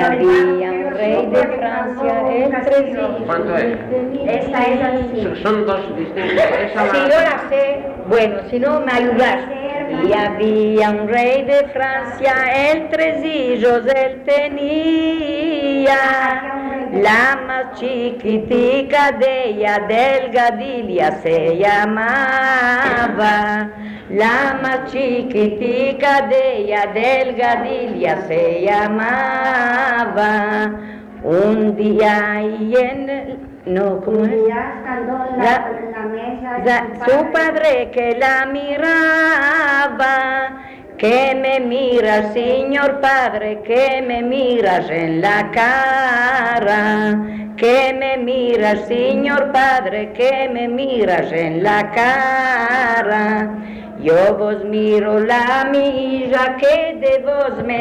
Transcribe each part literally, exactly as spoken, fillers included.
había un rey de Francia, el Tresillo. ¿Cuánto es? Esta es así. Son dos distintos. Esa Si la- yo la sé, bueno, si no me ayudas. Y había un rey de Francia, el Tresillos él tenía. La más chiquitica de ella, delgadilla se llamaba. La más chiquitica de ella, delgadilla se llamaba. Un día ahí en el... No, ¿cómo es? Ya estando en la, La- en la mesa. Ya, su padre que la miraba, que me miras, señor padre, que me miras en la cara, que me miras, señor padre, que me miras en la cara. Yo vos miro la milla que de vos me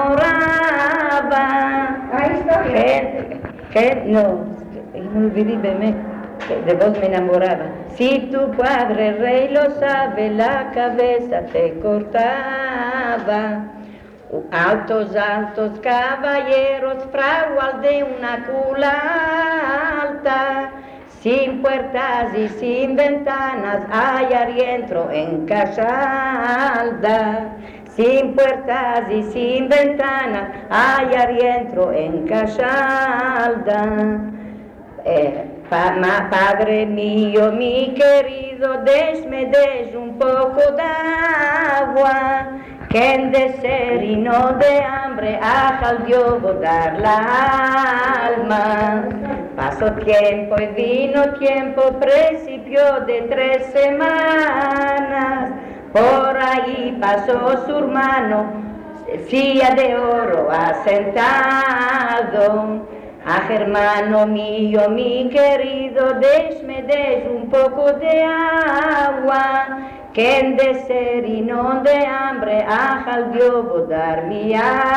enamoraba. Hay historia. Que, que no, me olvidé de mí. De vos me enamoraba. Si tu padre rey lo sabe, la cabeza te cortaba. Altos, altos caballeros, fraguas de una cula alta, sin puertas y sin ventanas, allá adentro en casa alta. Sin puertas y sin ventanas, allá adentro en casa alta. Eh, pa, ma, padre mío, mi querido, desme des un poco d'agua, que en de ser y no de hambre, al Dios dar la alma. Pasó tiempo y vino tiempo, principio de tres semanas, por ahí pasó su hermano, silla de oro asentado. Ah, hermano mío, mi querido, desme des un poco de agua, que en de ser y no de hambre, al Dios dar mi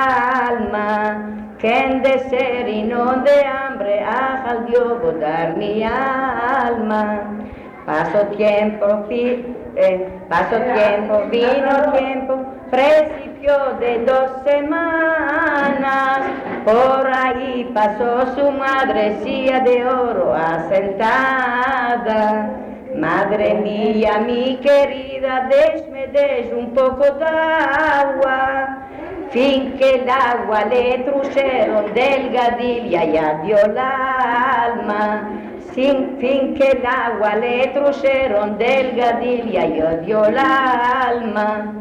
alma. Que en de ser y no de hambre, al Dios dar mi alma. Pasó tiempo, fi, eh, pasó tiempo, vino tiempo, principio de dos semanas, por ahí pasó su madre, silla de oro asentada. Madre mía, mi querida, desme des un poco d'agua, fin que el agua le trujeron delgadilla y dio la alma. Sin fin que el agua le trujeron delgadilla y dio la alma.